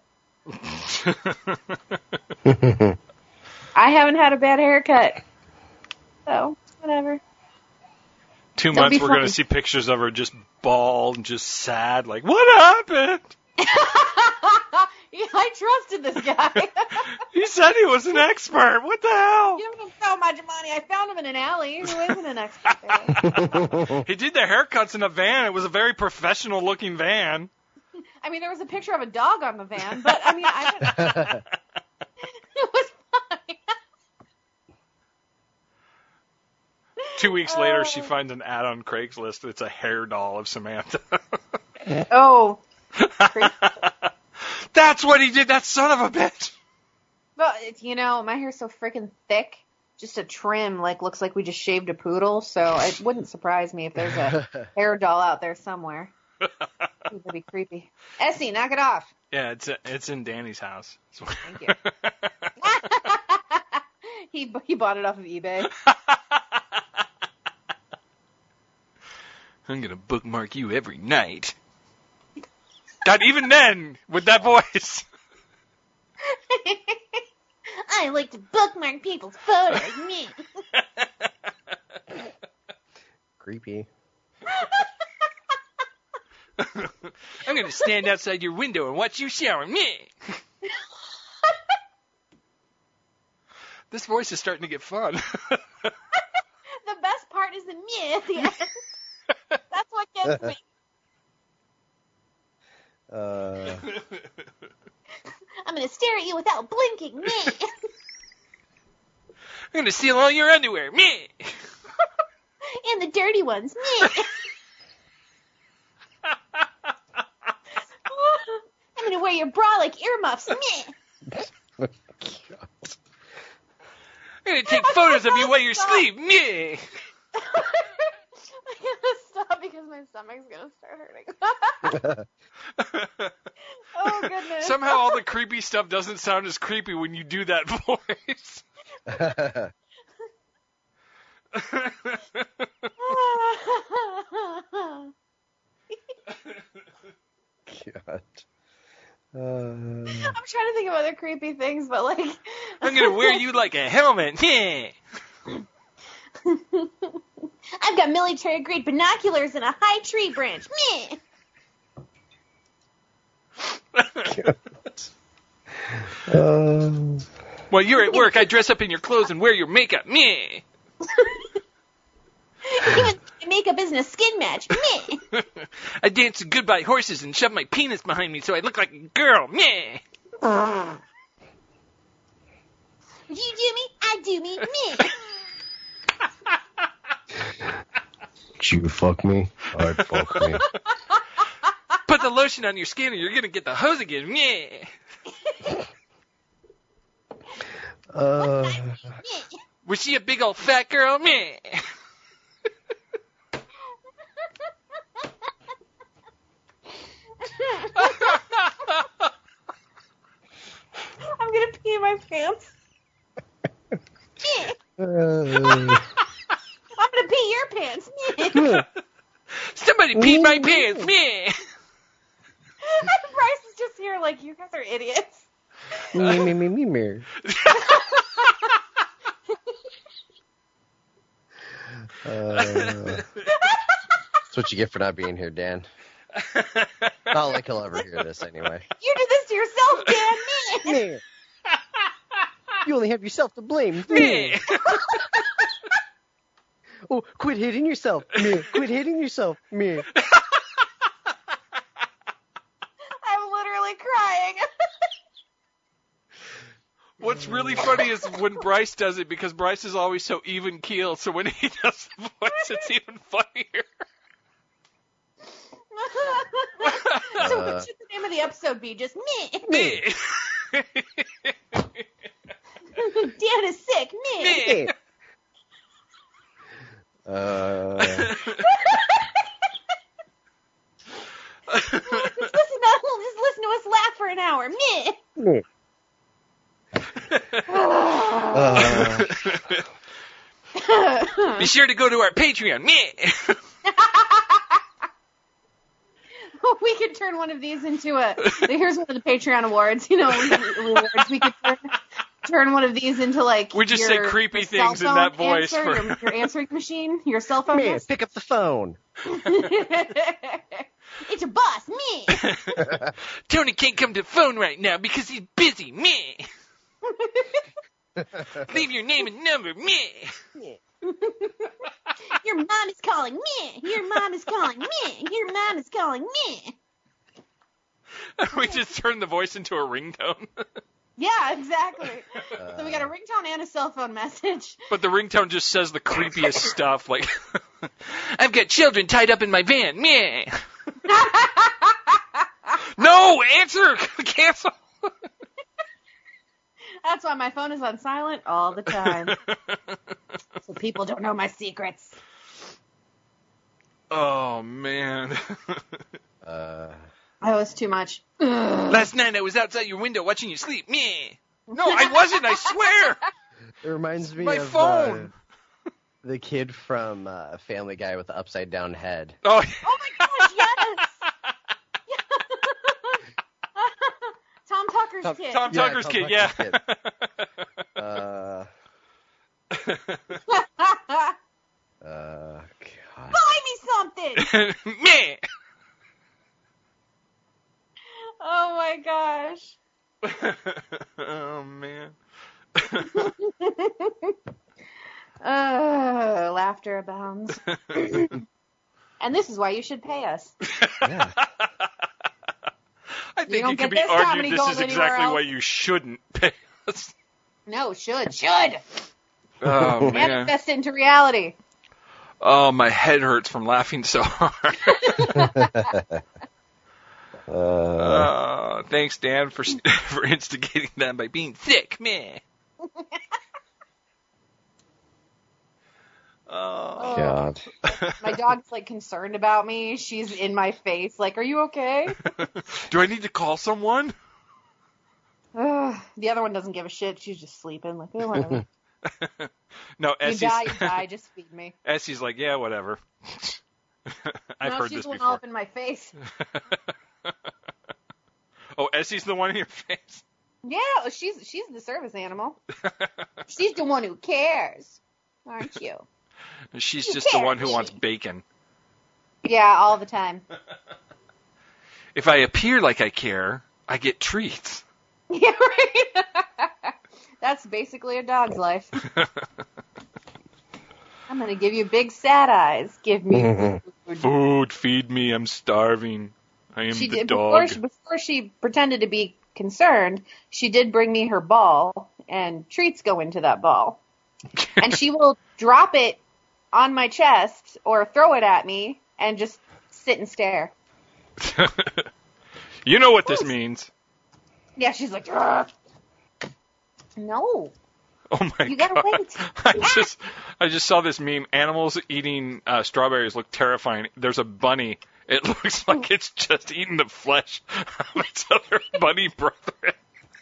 I haven't had a bad haircut. So, whatever. Two Don't months, be we're going to funny. see pictures of her just bald and just sad. Like, what happened? Yeah, I trusted this guy. He said he was an expert. What the hell? Give him so much money. I found him in an alley. Who isn't an expert there? He did the haircuts in a van. It was a very professional looking van. I mean, there was a picture of a dog on the van, but I mean, I didn't. It was fine. Two weeks later, she finds an ad on Craigslist. It's a hair doll of Samantha. Oh. That's what he did, that son of a bitch. Well, it's, you know, my hair's so freaking thick. Just a trim, like, looks like we just shaved a poodle, so it wouldn't surprise me if there's a hair doll out there somewhere. Ooh, that'd be creepy. Essie, knock it off. Yeah, it's it's in Danny's house. Thank you. he he bought it off of eBay. I'm gonna bookmark you every night. God, even then, with that voice. I like to bookmark people's photos. Me. Creepy. I'm gonna stand outside your window and watch you shower. Me. This voice is starting to get fun. The best part is the me at the end. That's what gets me. Uh, I'm gonna stare at you without blinking. Me. I'm gonna steal all your underwear. Me. And the dirty ones. Me. I'm gonna wear your bra like earmuffs. Me. I'm gonna take photos of you while you sleep. Me. I gotta stop because my stomach's gonna start hurting. Oh, goodness. Somehow all the creepy stuff doesn't sound as creepy when you do that voice. God. Uh... I'm trying to think of other creepy things, but like... I'm gonna wear you like a helmet. Yeah. I've got military-grade binoculars and a high tree branch. Meh. um... While you're at work, I dress up in your clothes and wear your makeup. Meh. Even my makeup isn't a skin match. Meh. I dance to Goodbye Horses and shove my penis behind me so I look like a girl. Meh. You do me, I do me. Meh. You fuck me, I fuck me. Put the lotion on your skin or you're gonna get the hose again. Meh. Uh... Was she a big old fat girl? Meh. I'm gonna pee in my pants. uh... I'm gonna pee your pants. Somebody peed my pants. Meh. Bryce is just here like, you guys are idiots. Me, me, me, me, me. uh, that's what you get for not being here, Dan. Not like he'll ever hear this anyway. You did this to yourself, Dan. Me. You only have yourself to blame. Meh. Oh, quit hitting yourself. Me. Quit hitting yourself. Me. I'm literally crying. What's really funny is when Bryce does it, because Bryce is always so even keel, so when he does the voice, it's even funnier. So Uh, what should the name of the episode be? Just me. Me. Dan is sick. Me. Me. Uh, Just listen to, just listen to us laugh for an hour. Me. me. Uh, Be sure to go to our Patreon. Me. We could turn one of these into a. Here's one of the Patreon awards. You know, rewards. We could turn, turn one of these into like. We just your, say creepy your things cell in that phone voice Answer, for- your, your answering machine, your cell phone. me. Yes. Pick up the phone. It's your boss, me. Tony can't come to the phone right now because he's busy. Me. Leave your name and number. Me. Your mom is calling me. Your mom is calling me. Your mom is calling me. We just turned the voice into a ringtone. Yeah, exactly. So we got a ringtone and a cell phone message. But the ringtone just says the creepiest stuff, like, I've got children tied up in my van. Me. No, answer. Cancel. That's why my phone is on silent all the time. So people don't know my secrets. Oh, man. Uh, That was too much. Last night I was outside your window watching you sleep. Me. No, I wasn't, I swear. it reminds me My of phone. Uh, the kid from uh, Family Guy with the upside down head. Oh, Oh my gosh, yes! Tom Tucker's Tom- kid. Tom Yeah, Tucker's Tom kid, Tucker's yeah. Uh, uh, God. Buy me something! Me. Oh my gosh. Oh, man. Oh, laughter abounds. And this is why you should pay us. Yeah. I think don't it could get be this argued comedy this gold is anywhere exactly else. why you shouldn't pay us. No, should, should. Oh, man. Manifest it into reality. Oh, my head hurts from laughing so hard. Uh, Uh, thanks, Dan, for for instigating that by being sick. Meh. Oh. God. My dog's like concerned about me. She's in my face. Like, are you okay? Do I need to call someone? Ugh, the other one doesn't give a shit. She's just sleeping. Like, oh, whatever. No, You Essie's, die, you die. Just feed me. Essie's like, yeah, whatever. I've no, heard she's this the one before. all up in my face. Oh, Essie's the one in your face? Yeah, she's she's the service animal. She's the one who cares, aren't you? She's You just the can't one who eat. wants bacon. Yeah, all the time. If I appear like I care, I get treats. Yeah, right. That's basically a dog's life. I'm gonna give you big sad eyes. Give me food. Food, feed me, I'm starving. I am She the did dog. before she, before she pretended to be concerned. She did bring me her ball, and treats go into that ball. And she will drop it on my chest or throw it at me and just sit and stare. You know what this means. Yeah, she's like, "Ugh." No, Oh my you gotta god. wait. I just I just saw this meme. Animals eating uh, strawberries look terrifying. There's a bunny. It looks like it's just eating the flesh of its other bunny brethren.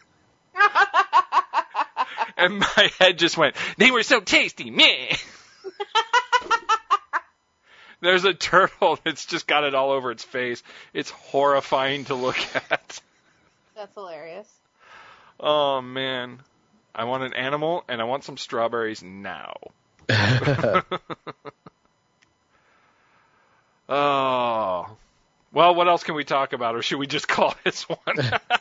And my head just went, they were so tasty, meh. There's a turtle that's just got it all over its face. It's horrifying to look at. That's hilarious. Oh, man. I want an animal, and I want some strawberries now. Oh. Well, what else can we talk about, or should we just call this one?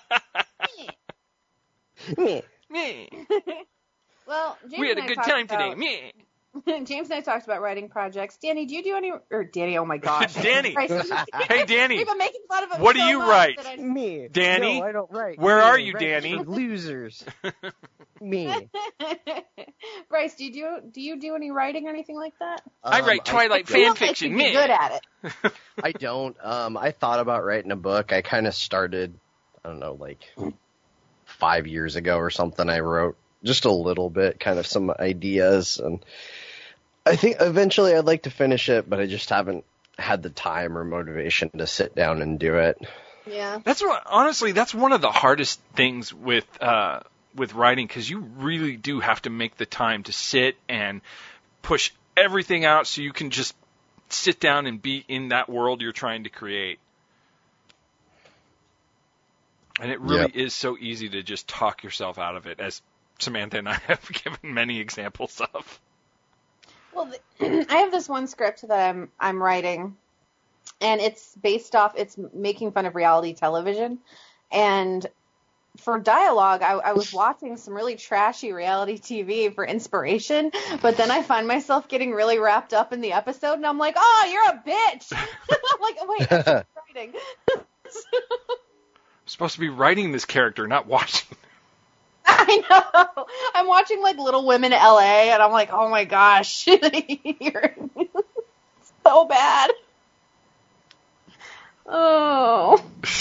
Me. Me. Well, James We had a and I good talked time about, today. Me. James and I talked about writing projects. Danny, do you do any? Or Danny, oh my gosh, Danny. Christ. Hey, Danny. We've been making fun of him What do so you much write? that I- Me. Danny? No, I don't write. Where Me, are you, write Danny? for Losers. Me. Bryce, do you do do you do any writing or anything like that? I write Twilight You fan look like fiction. you'd be Me. good at it. I don't. Um, I thought about writing a book. I kind of started, I don't know, like five years ago or something. I wrote just a little bit, kind of some ideas, and I think eventually I'd like to finish it, but I just haven't had the time or motivation to sit down and do it. Yeah. That's what, honestly, that's one of the hardest things with uh, with writing, because you really do have to make the time to sit and push everything out so you can just sit down and be in that world you're trying to create. And it really Yep. is so easy to just talk yourself out of it, as Samantha and I have given many examples of. Well, the, I have this one script that I'm I'm writing, and it's based off. It's making fun of reality television, and for dialogue, I, I was watching some really trashy reality T V for inspiration, but then I find myself getting really wrapped up in the episode, and I'm like, "Oh, you're a bitch!" I'm like, oh, "Wait, I'm just writing." I'm supposed to be writing this character, not watching. I know. I'm watching like Little Women L A, and I'm like, "Oh my gosh, you're so bad." Oh.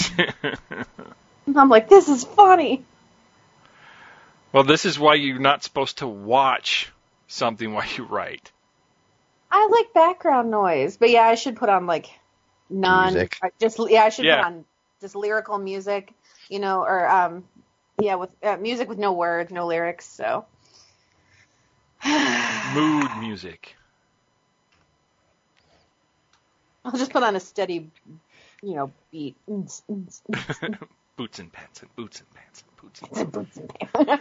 I'm like, this is funny. Well, this is why you're not supposed to watch something while you write. I like background noise, but yeah, I should put on like non, Music. just yeah, I should Yeah. put on just lyrical music, you know, or um, yeah, with uh, music with no words, no lyrics. So Mood music. I'll just put on a steady, you know, beat. Boots and pants and boots and pants and boots and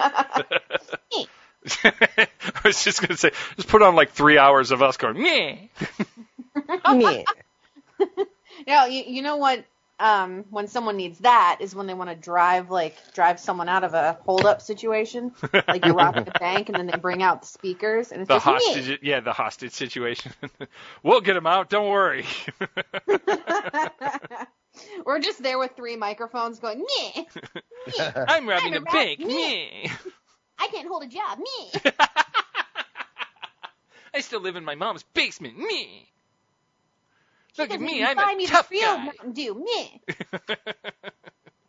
I was just going to say, just put on like three hours of us going, meh. Me. No, you, you know what? Um, when someone needs that is when they want to drive, like, drive someone out of a hold-up situation. Like, you're robbing a bank, and then they bring out the speakers, and it's The just me. hostage, yeah, the hostage situation. We'll get him out, don't worry. We're just there with three microphones going, me. I'm robbing a I'm a bank, rat, me. I can't hold a job, me. I still live in my mom's basement, me. She Look at doesn't me, even I'm buy a me tough the real guy. Mountain Dew, me.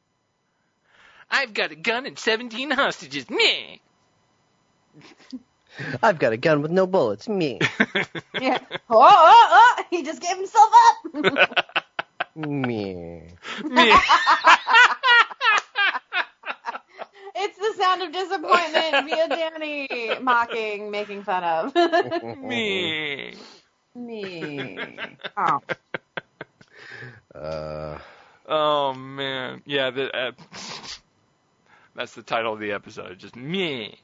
I've got a gun and seventeen hostages, me. I've got a gun with no bullets. Me. Yeah. Oh, oh, oh! He just gave himself up. Me. Me. It's the sound of disappointment via Danny mocking, making fun of. Me. Me. Oh. Uh, Oh man, yeah, the, uh, that's the title of the episode. Just me,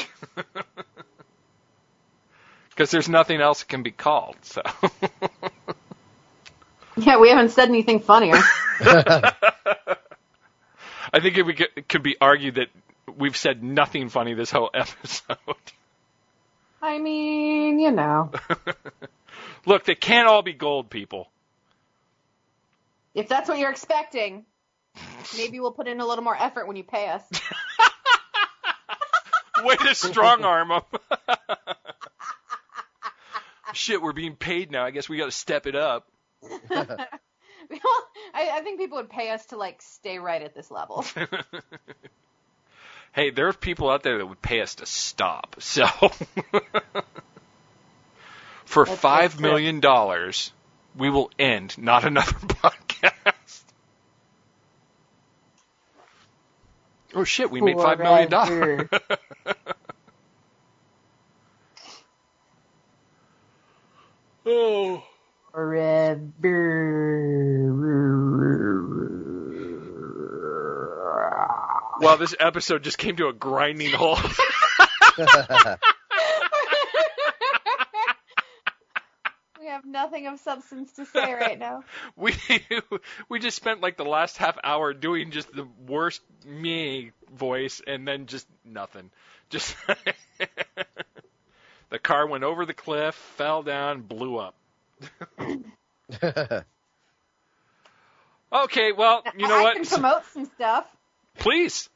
because there's nothing else it can be called. So. Yeah, we haven't said anything funnier. I think it, we could, it could be argued that we've said nothing funny this whole episode. I mean, you know. Look, they can't all be gold, people. If that's what you're expecting, maybe we'll put in a little more effort when you pay us. Way to strong arm them. Shit, we're being paid now. I guess we got to step it up. I, I think people would pay us to, like, stay right at this level. Hey, there are people out there that would pay us to stop. So, for That's- five that's million dollars, we will end not another podcast. Oh shit, we made five million dollars. Oh. Wow, this episode just came to a grinding halt. We have nothing of substance to say right now. We we just spent like the last half hour doing just the worst me voice and then just nothing. Just the car went over the cliff, fell down, blew up. Okay, well, you know I what? can promote some stuff. Please.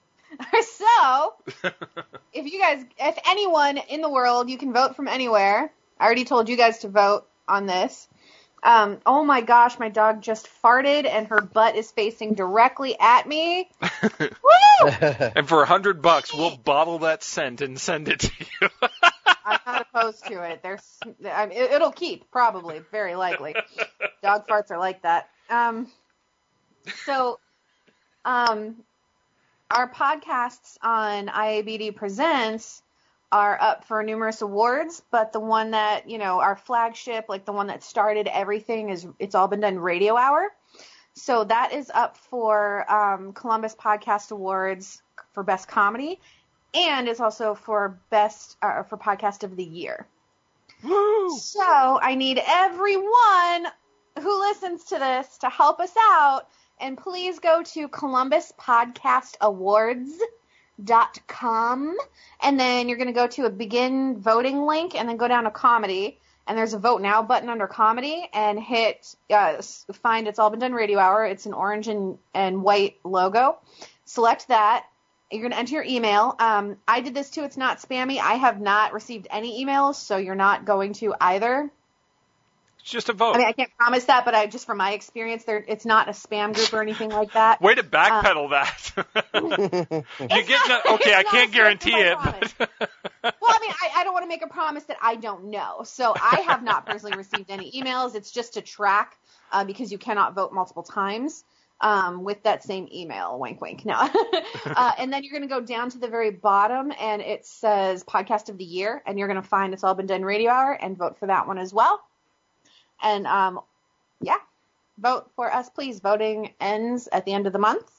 So, if you guys, if anyone in the world, you can vote from anywhere. I already told you guys to vote on this. Um, oh my gosh, my dog just farted and her butt is facing directly at me. Woo! And for a hundred bucks, we'll bottle that scent and send it to you. I'm not opposed to it. There's, I mean, it, it'll keep, probably, very likely. Dog farts are like that. Um, so, um, our podcasts on I A B D Presents are up for numerous awards, but the one that, you know, our flagship, like the one that started everything, is It's All Been Done Radio Hour. So that is up for um, Columbus Podcast Awards for Best Comedy, and it's also for Best uh, for Podcast of the Year. Woo! So I need everyone who listens to this to help us out, and please go to Columbus Podcast Awards dot com, and then you're going to go to a begin voting link and then go down to comedy, and there's a vote now button under comedy, and hit uh, find It's All Been Done Radio Hour. It's an orange and, and white logo. Select that. You're going to enter your email. Um, I did this too. It's not spammy. I have not received any emails, so you're not going to either. It's just a vote. I mean, I can't promise that, but I just from my experience, there it's not a spam group or anything like that. Way to backpedal that. You get no, okay, I can't guarantee it. But Well, I mean, I, I don't want to make a promise that I don't know. So I have not personally received any emails. It's just to track uh, because you cannot vote multiple times um, with that same email. Wink, wink. No. uh, and then you're going to go down to the very bottom, and it says Podcast of the Year, and you're going to find It's All Been Done Radio Hour and vote for that one as well. And, um, yeah, vote for us, please. Voting ends at the end of the month.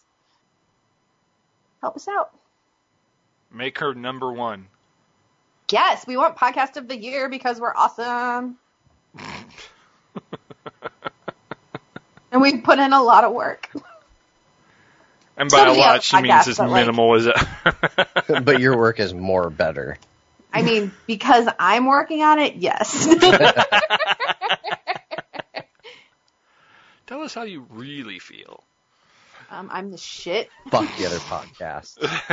Help us out. make her number one. Yes, we want Podcast of the Year because we're awesome. And we put in a lot of work. And by So do a the lot, other she means podcasts, as but, like- minimal as it. But your work is more better. I mean, because I'm working on it, yes. Tell us how you really feel. um, I'm the shit. Fuck the other podcast.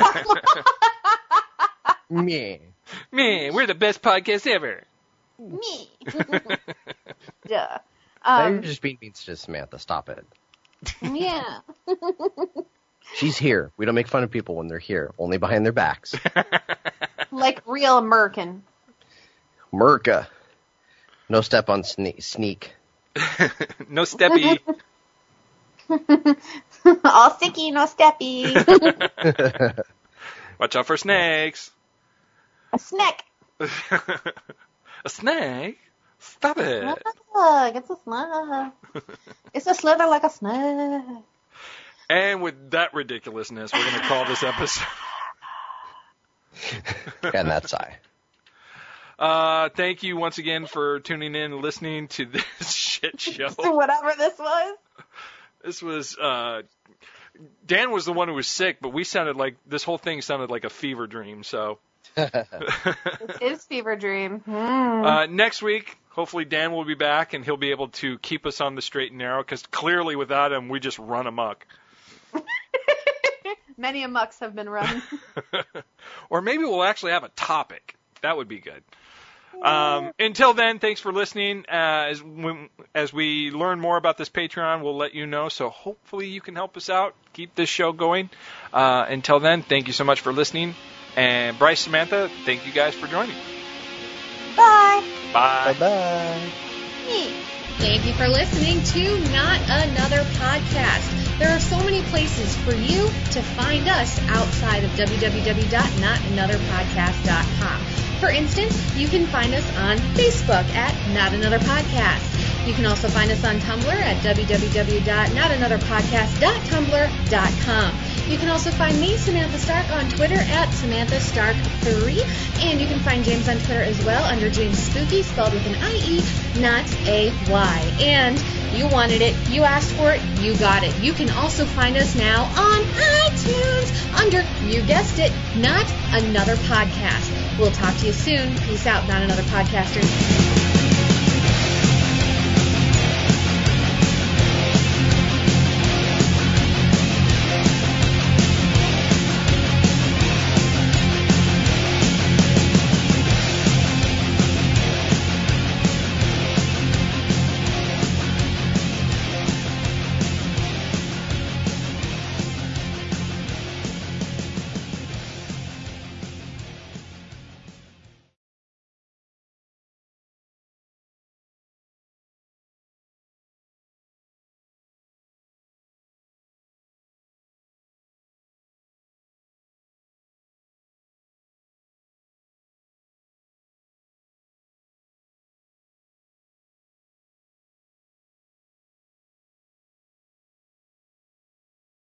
Me. Me, we're the best podcast ever. Me. Duh. Now you're Um, just being mean to Samantha. Stop it. yeah. She's here. We don't make fun of people when they're here. Only behind their backs. Like real American. Merca. No step on sne- sneak. No steppy. All sticky, no steppy. Watch out for snakes. A snack. A snake? Stop it. Look, it's a snake. It's a slither like a snake. And with that ridiculousness, we're going to call this episode. And that's I. Uh, thank you once again for tuning in and listening to this shit show. Whatever this was. This was, uh, Dan was the one who was sick, but we sounded like, this whole thing sounded like a fever dream, so. It's his fever dream. Mm. Uh, next week, hopefully Dan will be back and he'll be able to keep us on the straight and narrow, because clearly without him, we just run amok. Many amucks have been run. Or maybe we'll actually have a topic. That would be good. Um, until then, thanks for listening. Uh, as, when, as we learn more about this Patreon, we'll let you know. So hopefully you can help us out, keep this show going. Uh, until then, thank you so much for listening. And Bryce, Samantha, thank you guys for joining. Bye. Bye. Bye-bye. Thank you for listening to Not Another Podcast. There are so many places for you to find us outside of w w w dot not another podcast dot com. For instance, you can find us on Facebook at Not Another Podcast. You can also find us on Tumblr at w w w dot not another podcast dot tumblr dot com. You can also find me, Samantha Stark, on Twitter at Samantha Stark three. And you can find James on Twitter as well under James Spooky, spelled with an I E, not a Y. And you wanted it, you asked for it, you got it. You can also find us now on iTunes under, you guessed it, Not Another Podcast. We'll talk to you soon. Peace out, Not Another Podcasters.